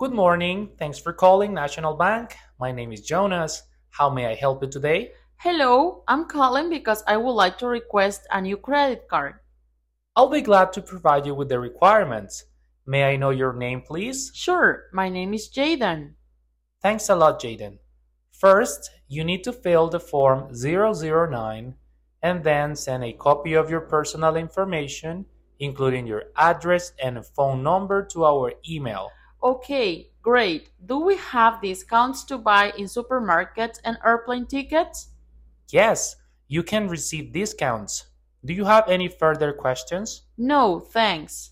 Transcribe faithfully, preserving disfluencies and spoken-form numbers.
Good morning. Thanks for calling National Bank. My name is Jonas. How may I help you today? Hello, I'm calling because I would like to request a new credit card. I'll be glad to provide you with the requirements. May I know your name, please? Sure, my name is Jaden. Thanks a lot, Jaden. First, you need to fill the form zero zero nine and then send a copy of your personal information, including your address and phone number, to our email. Okay, great. Do we have discounts to buy in supermarkets and airplane tickets? Yes, you can receive discounts. Do you have any further questions? No, thanks.